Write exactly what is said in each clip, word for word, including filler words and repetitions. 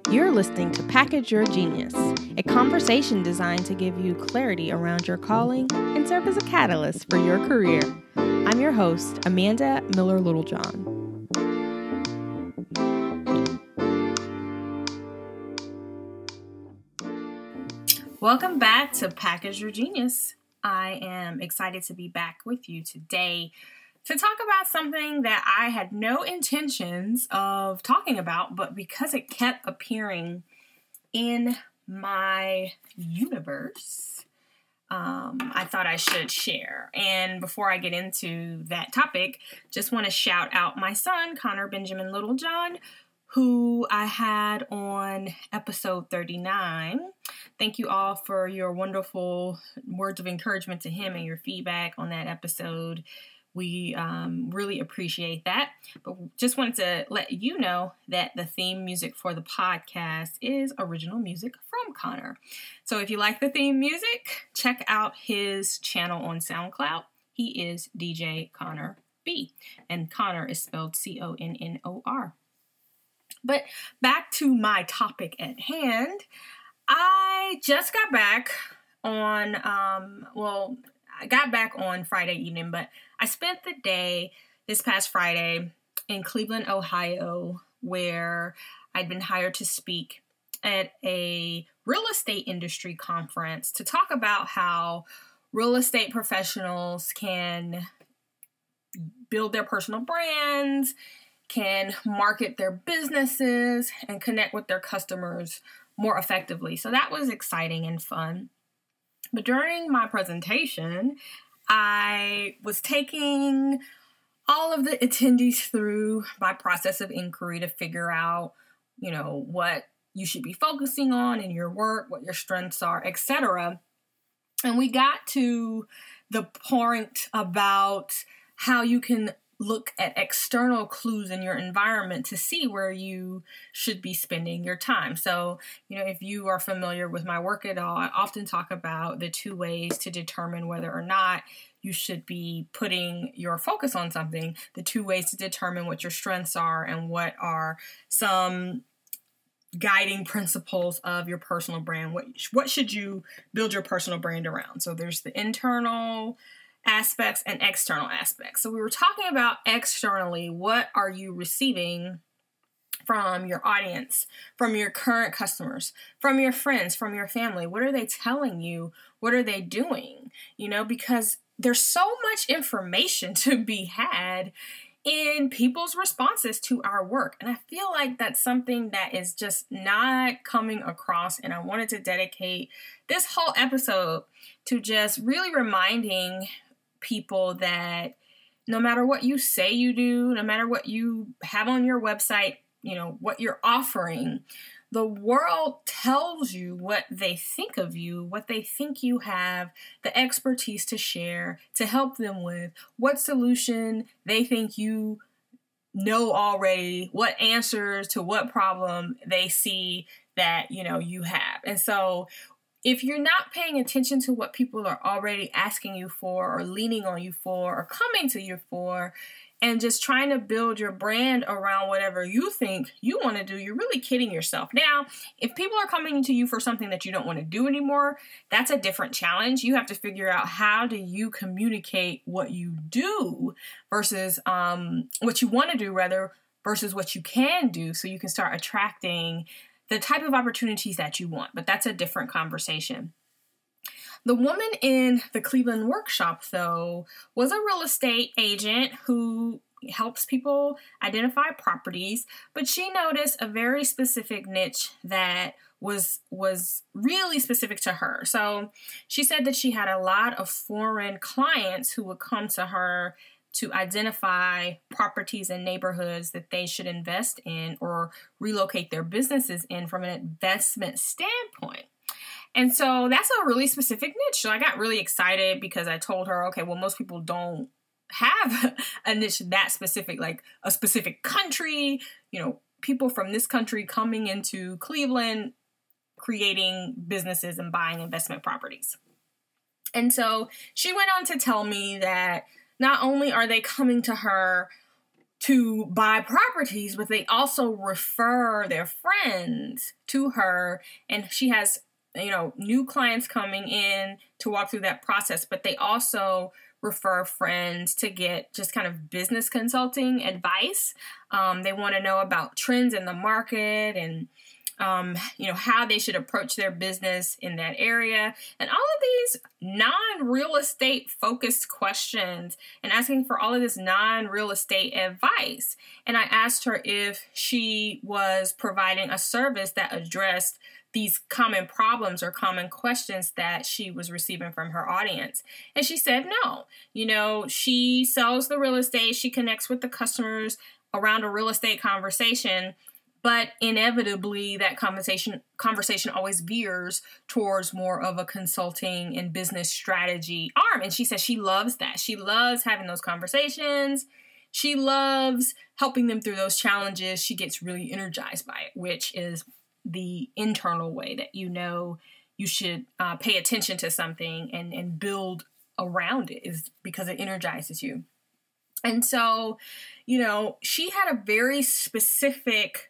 You're listening to Package Your Genius, a conversation designed to give you clarity around your calling and serve as a catalyst for your career. I'm your host, Amanda Miller Littlejohn. Welcome back to Package Your Genius. I am excited to be back with you today to talk about something that I had no intentions of talking about, but because it kept appearing in my universe, um, I thought I should share. And before I get into that topic, just want to shout out my son, Connor Benjamin Littlejohn, who I had on episode thirty-nine. Thank you all for your wonderful words of encouragement to him and your feedback on that episode. We um, really appreciate that. But just wanted to let you know that the theme music for the podcast is original music from Connor. So if you like the theme music, check out his channel on SoundCloud. He is D J Connor B, and Connor is spelled C O N N O R. But back to my topic at hand. I just got back on, um, well, I got back on Friday evening, but I spent the day this past Friday in Cleveland, Ohio, where I'd been hired to speak at a real estate industry conference to talk about how real estate professionals can build their personal brands, can market their businesses, and connect with their customers more effectively. So that was exciting and fun. But during my presentation, I was taking all of the attendees through my process of inquiry to figure out, you know, what you should be focusing on in your work, what your strengths are, et cetera. And we got to the point about how you can look at external clues in your environment to see where you should be spending your time. So, you know, if you are familiar with my work at all, I often talk about the two ways to determine whether or not you should be putting your focus on something, the two ways to determine what your strengths are and what are some guiding principles of your personal brand. What, what should you build your personal brand around? So there's the internal aspects and external aspects. So we were talking about externally, what are you receiving from your audience, from your current customers, from your friends, from your family? What are they telling you? What are they doing? You know, because there's so much information to be had in people's responses to our work. And I feel like that's something that is just not coming across. And I wanted to dedicate this whole episode to just really reminding people that no matter what you say you do, no matter what you have on your website, you know, what you're offering, the world tells you what they think of you, what they think you have the expertise to share, to help them with, what solution they think you know already, what answers to what problem they see that, you know, you have. And so if you're not paying attention to what people are already asking you for or leaning on you for or coming to you for and just trying to build your brand around whatever you think you want to do, you're really kidding yourself. Now, if people are coming to you for something that you don't want to do anymore, that's a different challenge. You have to figure out how do you communicate what you do versus um, what you want to do rather versus what you can do so you can start attracting the type of opportunities that you want, but that's a different conversation. The woman in the Cleveland workshop, though, was a real estate agent who helps people identify properties, but she noticed a very specific niche that was was really specific to her. So she said that she had a lot of foreign clients who would come to her to identify properties and neighborhoods that they should invest in or relocate their businesses in from an investment standpoint. And so that's a really specific niche. So I got really excited because I told her, okay, well, most people don't have a niche that specific, like a specific country, you know, people from this country coming into Cleveland, creating businesses and buying investment properties. And so she went on to tell me that not only are they coming to her to buy properties, but they also refer their friends to her, and she has, you know, new clients coming in to walk through that process, but they also refer friends to get just kind of business consulting advice. Um, they want to know about trends in the market and Um, you know, how they should approach their business in that area, and all of these non-real estate focused questions, and asking for all of this non-real estate advice. And I asked her if she was providing a service that addressed these common problems or common questions that she was receiving from her audience. And she said no. You know, she sells the real estate, she connects with the customers around a real estate conversation, but inevitably, that conversation conversation always veers towards more of a consulting and business strategy arm. And she says she loves that. She loves having those conversations. She loves helping them through those challenges. She gets really energized by it, which is the internal way that you know you should uh, pay attention to something and, and build around it, is because it energizes you. And so, you know, she had a very specific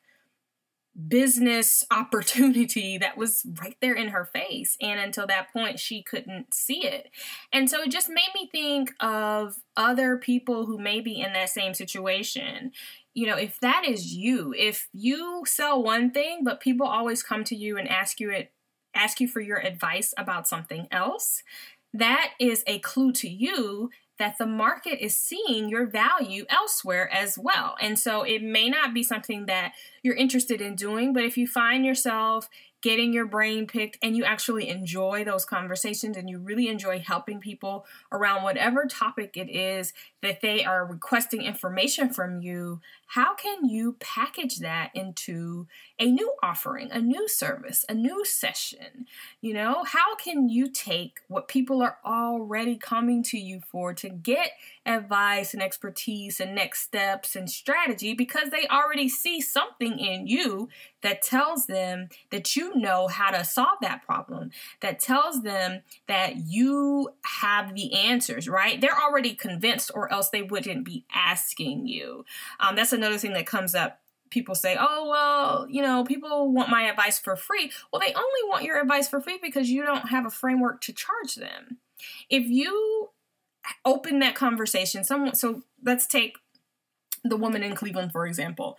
business opportunity that was right there in her face. And until that point, she couldn't see it. And so it just made me think of other people who may be in that same situation. You know, if that is you, if you sell one thing, but people always come to you and ask you it, ask you for your advice about something else, that is a clue to you that the market is seeing your value elsewhere as well. And so it may not be something that you're interested in doing, but if you find yourself getting your brain picked and you actually enjoy those conversations and you really enjoy helping people around whatever topic it is that they are requesting information from you, how can you package that into a new offering, a new service, a new session? You know, how can you take what people are already coming to you for to get advice and expertise and next steps and strategy, because they already see something in you that tells them that you know how to solve that problem, that tells them that you have the answers, right? They're already convinced, or else they wouldn't be asking you. Um, that's another thing that comes up. People say, oh, well, you know, people want my advice for free. Well, they only want your advice for free because you don't have a framework to charge them. If you open that conversation, someone, so let's take the woman in Cleveland, for example.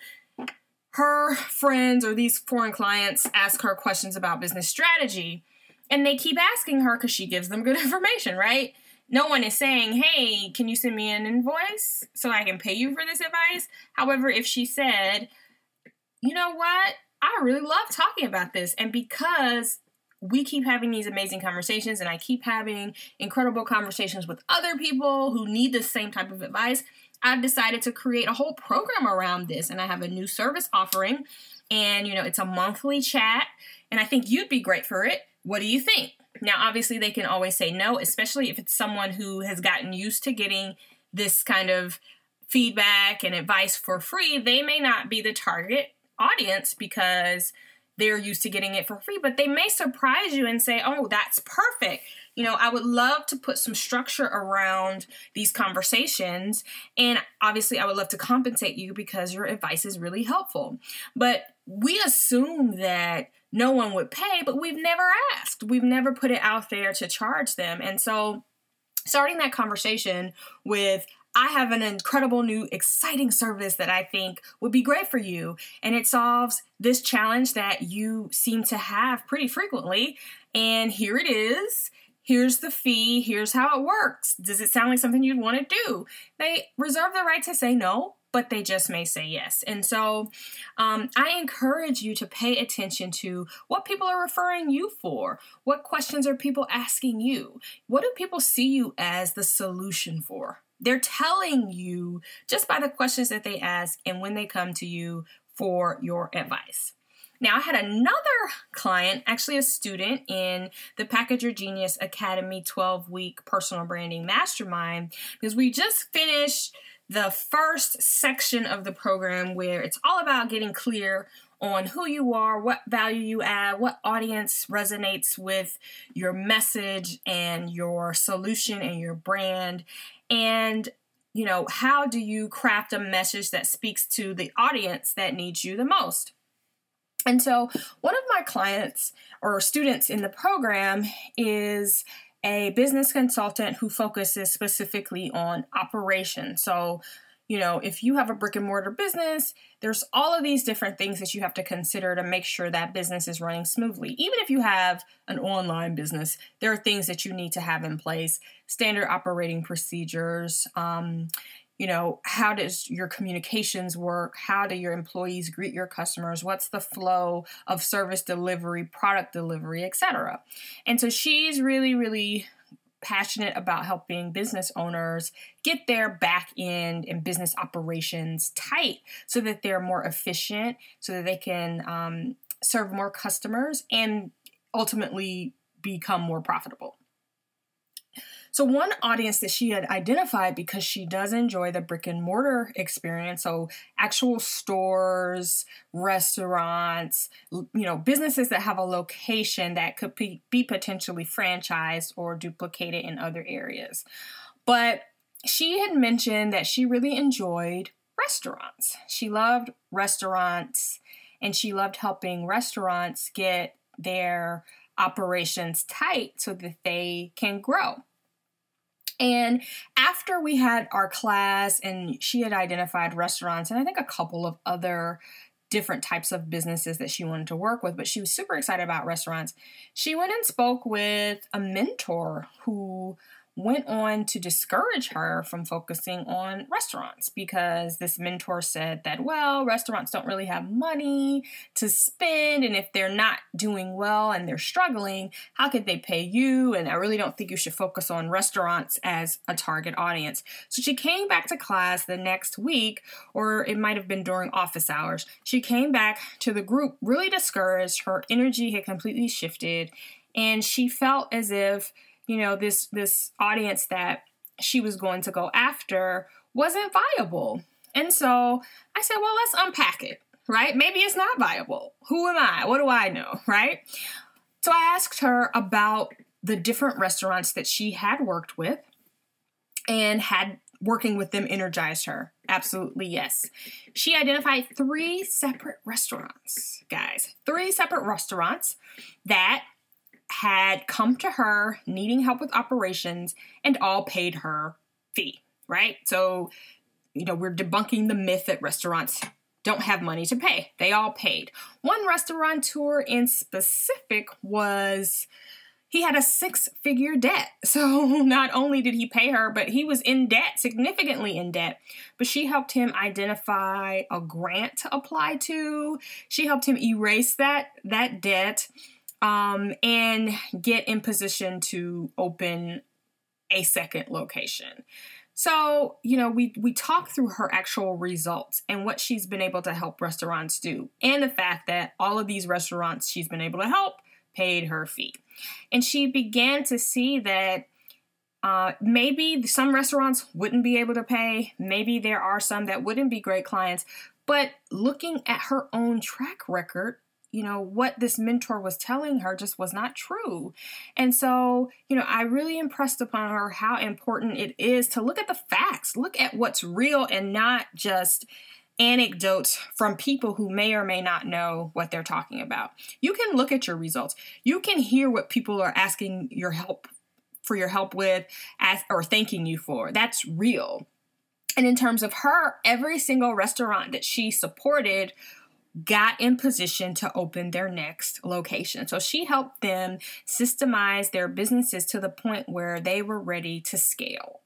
Her friends or these foreign clients ask her questions about business strategy, and they keep asking her because she gives them good information, right? No one is saying, hey, can you send me an invoice so I can pay you for this advice? However, if she said, you know what, I really love talking about this, and because we keep having these amazing conversations and I keep having incredible conversations with other people who need the same type of advice, I've decided to create a whole program around this, and I have a new service offering, and, you know, it's a monthly chat, and I think you'd be great for it. What do you think? Now, obviously, they can always say no, especially if it's someone who has gotten used to getting this kind of feedback and advice for free. They may not be the target audience because they're used to getting it for free, but they may surprise you and say, oh, that's perfect. You know, I would love to put some structure around these conversations. And obviously, I would love to compensate you because your advice is really helpful. But we assume that no one would pay, but we've never asked. We've never put it out there to charge them. And so starting that conversation with, I have an incredible new exciting service that I think would be great for you. And it solves this challenge that you seem to have pretty frequently. And here it is. Here's the fee. Here's how it works. Does it sound like something you'd want to do? They reserve the right to say no, but they just may say yes. And so um, I encourage you to pay attention to what people are referring you for. What questions are people asking you? What do people see you as the solution for? They're telling you just by the questions that they ask and when they come to you for your advice. Now, I had another client, actually a student in the Package Your Genius Academy twelve-week personal branding mastermind, because we just finished the first section of the program where it's all about getting clear on who you are, what value you add, what audience resonates with your message and your solution and your brand. And you know, how do you craft a message that speaks to the audience that needs you the most? And so one of my clients or students in the program is a business consultant who focuses specifically on operations. So, you know, if you have a brick and mortar business, there's all of these different things that you have to consider to make sure that business is running smoothly. Even if you have an online business, there are things that you need to have in place, standard operating procedures. Um, you know, how does your communications work? How do your employees greet your customers? What's the flow of service delivery, product delivery, et cetera? And so she's really, really passionate about helping business owners get their back end and business operations tight so that they're more efficient, so that they can um, serve more customers and ultimately become more profitable. So one audience that she had identified, because she does enjoy the brick and mortar experience, so actual stores, restaurants, you know, businesses that have a location that could be, be potentially franchised or duplicated in other areas. But she had mentioned that she really enjoyed restaurants. She loved restaurants, and she loved helping restaurants get their operations tight so that they can grow. And after we had our class and she had identified restaurants and I think a couple of other different types of businesses that she wanted to work with, but she was super excited about restaurants, she went and spoke with a mentor who went on to discourage her from focusing on restaurants, because this mentor said that, well, restaurants don't really have money to spend, and if they're not doing well and they're struggling, how could they pay you? And I really don't think you should focus on restaurants as a target audience. So she came back to class the next week, or it might have been during office hours. She came back to the group really discouraged. Her energy had completely shifted, and she felt as if, you know, this this audience that she was going to go after wasn't viable. And so I said, well, let's unpack it, right? Maybe it's not viable. Who am I? What do I know, right? So I asked her about the different restaurants that she had worked with, and had working with them energized her. Absolutely, yes. She identified three separate restaurants, guys. Three separate restaurants that had come to her needing help with operations and all paid her fee, right? So, you know, we're debunking the myth that restaurants don't have money to pay. They all paid. One restaurateur in specific was, he had a six-figure debt. So not only did he pay her, but he was in debt, significantly in debt. But she helped him identify a grant to apply to. She helped him erase that, that debt. Um, and get in position to open a second location. So, you know, we, we talk through her actual results and what she's been able to help restaurants do, and the fact that all of these restaurants she's been able to help paid her fee. And she began to see that uh, maybe some restaurants wouldn't be able to pay. Maybe there are some that wouldn't be great clients. But looking at her own track record, you know, what this mentor was telling her just was not true. And so, you know, I really impressed upon her how important it is to look at the facts, look at what's real and not just anecdotes from people who may or may not know what they're talking about. You can look at your results. You can hear what people are asking your help for your help with as, or thanking you for. That's real. And in terms of her, every single restaurant that she supported got in position to open their next location. So she helped them systemize their businesses to the point where they were ready to scale.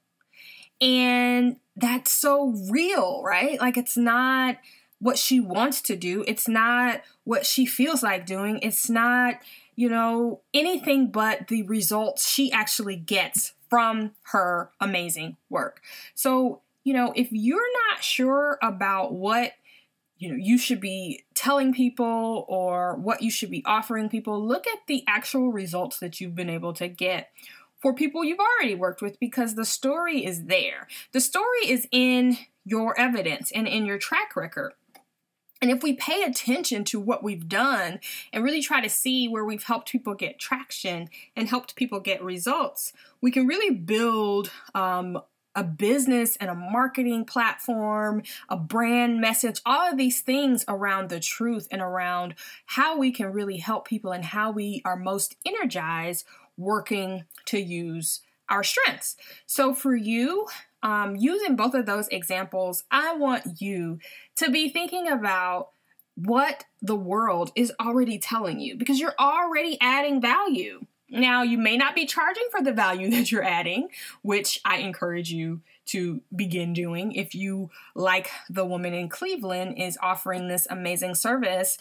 And that's so real, right? Like, it's not what she wants to do. It's not what she feels like doing. It's not, you know, anything but the results she actually gets from her amazing work. So, you know, if you're not sure about what you know, you should be telling people or what you should be offering people, look at the actual results that you've been able to get for people you've already worked with, because the story is there. The story is in your evidence and in your track record. And if we pay attention to what we've done and really try to see where we've helped people get traction and helped people get results, we can really build um, a business and a marketing platform, a brand message, all of these things around the truth and around how we can really help people and how we are most energized working to use our strengths. So for you, um, using both of those examples, I want you to be thinking about what the world is already telling you, because you're already adding value. Now, you may not be charging for the value that you're adding, which I encourage you to begin doing. If you, like the woman in Cleveland, is offering this amazing service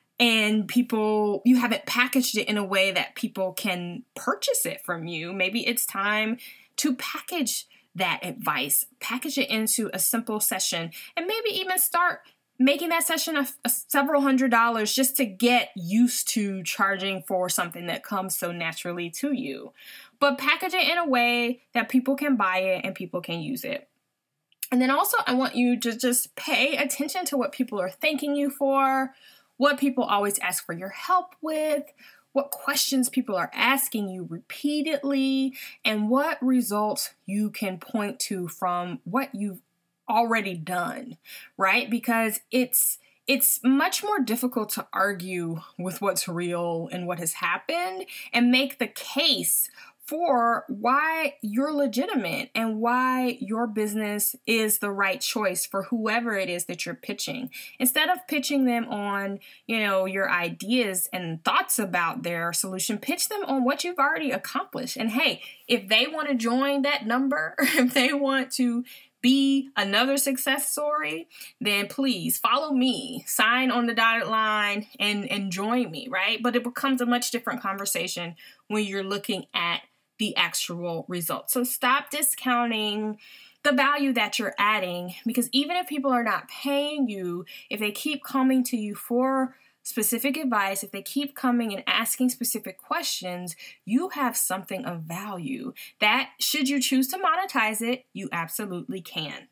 and people, you haven't packaged it in a way that people can purchase it from you, maybe it's time to package that advice, package it into a simple session, and maybe even start making that session a, a several hundred dollars just to get used to charging for something that comes so naturally to you. But package it in a way that people can buy it and people can use it. And then also, I want you to just pay attention to what people are thanking you for, what people always ask for your help with, what questions people are asking you repeatedly, and what results you can point to from what you've already done, right? Because it's it's much more difficult to argue with what's real and what has happened and make the case for why you're legitimate and why your business is the right choice for whoever it is that you're pitching. Instead of pitching them on, you know, your ideas and thoughts about their solution, pitch them on what you've already accomplished. And hey, if they want to join that number, if they want to be another success story, then please follow me, sign on the dotted line and, and join me, right? But it becomes a much different conversation when you're looking at the actual results. So stop discounting the value that you're adding, because even if people are not paying you, if they keep coming to you for specific advice, if they keep coming and asking specific questions, you have something of value that, should you choose to monetize it, you absolutely can.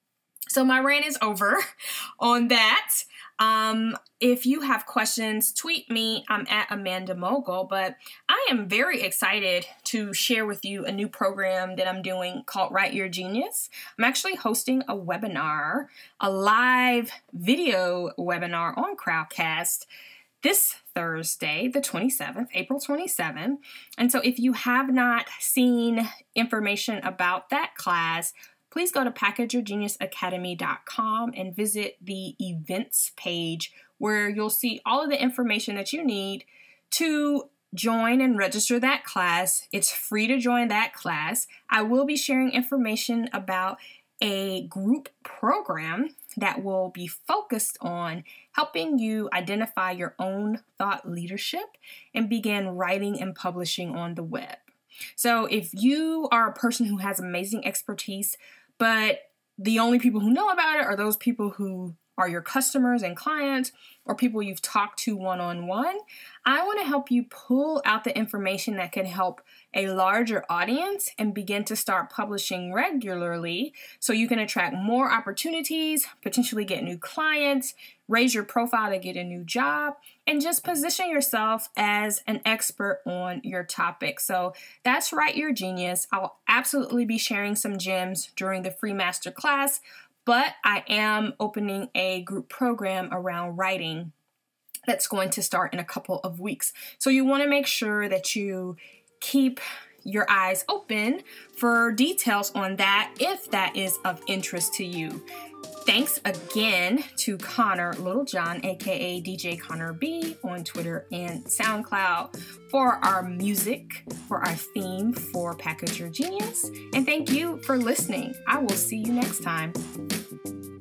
So my rant is over on that. Um, if you have questions, tweet me. I'm at Amanda Mogul, but I am very excited to share with you a new program that I'm doing called Write Your Genius. I'm actually hosting a webinar, a live video webinar on Crowdcast this Thursday, the twenty-seventh, April twenty-seventh. And so if you have not seen information about that class, please go to package your genius academy dot com and visit the events page, where you'll see all of the information that you need to join and register that class. It's free to join that class. I will be sharing information about a group program that will be focused on helping you identify your own thought leadership and begin writing and publishing on the web. So if you are a person who has amazing expertise, but the only people who know about it are those people who are your customers and clients or people you've talked to one-on-one, I want to help you pull out the information that can help a larger audience and begin to start publishing regularly so you can attract more opportunities, potentially get new clients, raise your profile to get a new job, and just position yourself as an expert on your topic. So that's Write Your Genius. I'll absolutely be sharing some gems during the free masterclass, but I am opening a group program around writing that's going to start in a couple of weeks. So you want to make sure that you keep your eyes open for details on that if that is of interest to you. Thanks again to Connor Littlejohn, aka D J Connor B, on Twitter and SoundCloud for our music, for our theme for Package Your Genius. And thank you for listening. I will see you next time.